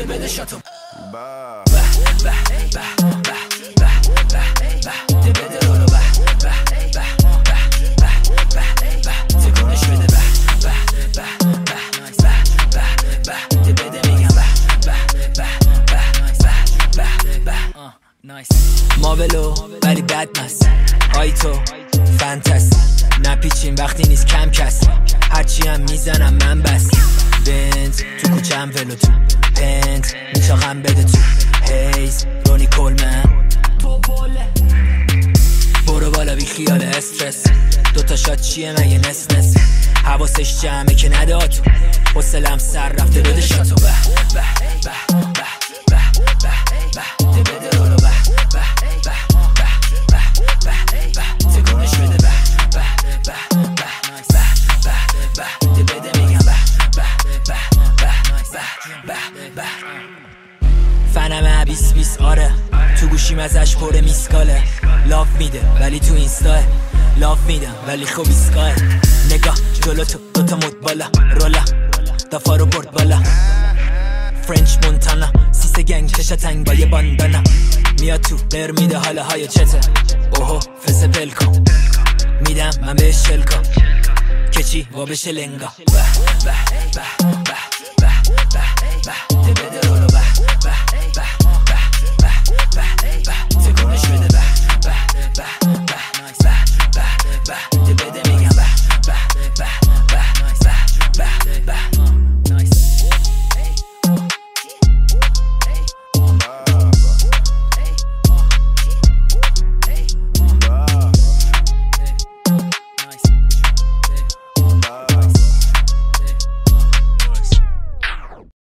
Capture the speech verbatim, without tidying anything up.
ده بده شاتو ده بده رولو تکونش بده ده بده میگم ماولو ولی بد مست آی تو فانتاست نپیچیم وقتی نیست کم کس هرچی هم میزنم من بس بنز تو کوچم ولو تو پنت میچاقم بده تو هیز رونی کلمن برو بالا بی خیال استرس دوتا شات چیه مگه نس نس حواسش جمعه که نده آتو حسلم سر رفته بده شاتو به به به به به به به ده بده رولو به به به به به به تکونش بده به به به به به به ده بده میگم به به به به به به فنم بیس بیس آره تو گوشیم ازش پر میسکاله لاف میده ولی تو اینستاه لاف میدم ولی خوب ایسکاه نگاه جلو تو دوتا مد بالا رولا دفا رو برد بالا فرنچ مونتانا سیس گنگ چشا تنگ با یه باندانا میاد تو بر میده حالا های چته اوهو فسه پل کن میدم من بهش شل کن کچی و بشه لنگا به به به به به به ده بده رولو